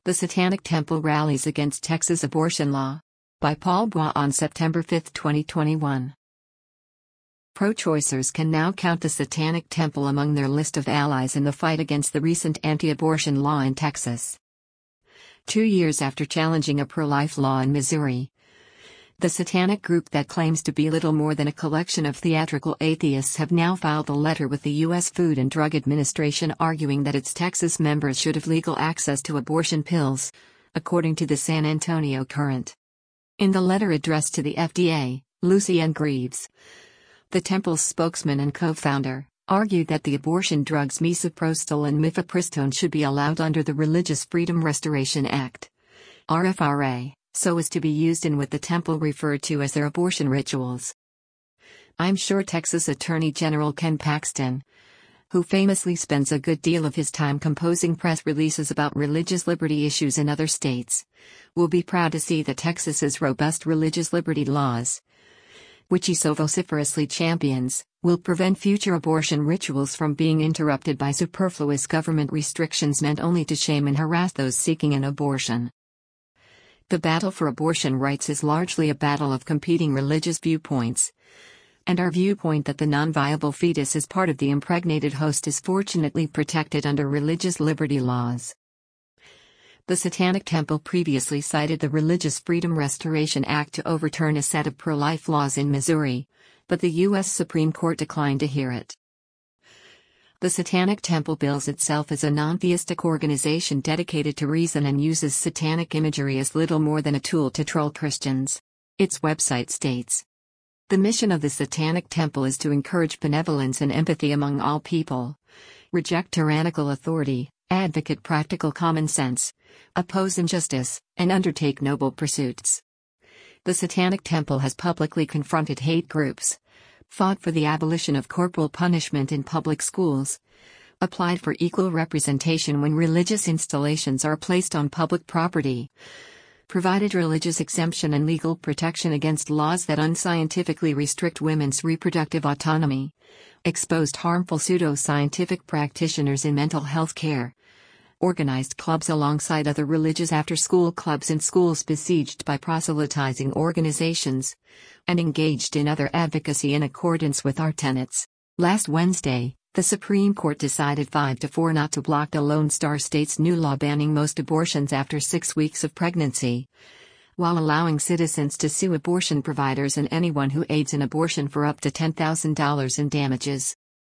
The Satanic Temple rallies against Texas abortion law. By Paul Bois on September 5, 2021. Pro-choicers can now count the Satanic Temple among their list of allies in the fight against the recent anti-abortion law in Texas. 2 years after challenging a pro-life law in Missouri, the satanic group that claims to be little more than a collection of theatrical atheists have now filed a letter with the U.S. Food and Drug Administration arguing that its Texas members should have legal access to abortion pills, according to the San Antonio Current. In the letter addressed to the FDA, Lucien Greaves, the temple's spokesman and co-founder, argued that the abortion drugs misoprostol and mifepristone should be allowed under the Religious Freedom Restoration Act, RFRA, so as to be used in what the temple referred to as their abortion rituals. I'm sure Texas Attorney General Ken Paxton, who famously spends a good deal of his time composing press releases about religious liberty issues in other states, will be proud to see that Texas's robust religious liberty laws, which he so vociferously champions, will prevent future abortion rituals from being interrupted by superfluous government restrictions meant only to shame and harass those seeking an abortion. The battle for abortion rights is largely a battle of competing religious viewpoints, and our viewpoint that the non-viable fetus is part of the impregnated host is fortunately protected under religious liberty laws. The Satanic Temple previously cited the Religious Freedom Restoration Act to overturn a set of pro-life laws in Missouri, but the U.S. Supreme Court declined to hear it. The Satanic Temple bills itself as a non-theistic organization dedicated to reason and uses satanic imagery as little more than a tool to troll Christians. Its website states, "The mission of the Satanic Temple is to encourage benevolence and empathy among all people, reject tyrannical authority, advocate practical common sense, oppose injustice, and undertake noble pursuits." The Satanic Temple has publicly confronted hate groups, fought for the abolition of corporal punishment in public schools, applied for equal representation when religious installations are placed on public property, provided religious exemption and legal protection against laws that unscientifically restrict women's reproductive autonomy, exposed harmful pseudo-scientific practitioners in mental health care, organized clubs alongside other religious after-school clubs in schools besieged by proselytizing organizations, and engaged in other advocacy in accordance with our tenets. Last Wednesday, the Supreme Court decided 5-4 not to block the Lone Star State's new law banning most abortions after 6 weeks of pregnancy, while allowing citizens to sue abortion providers and anyone who aids in abortion for up to $10,000 in damages.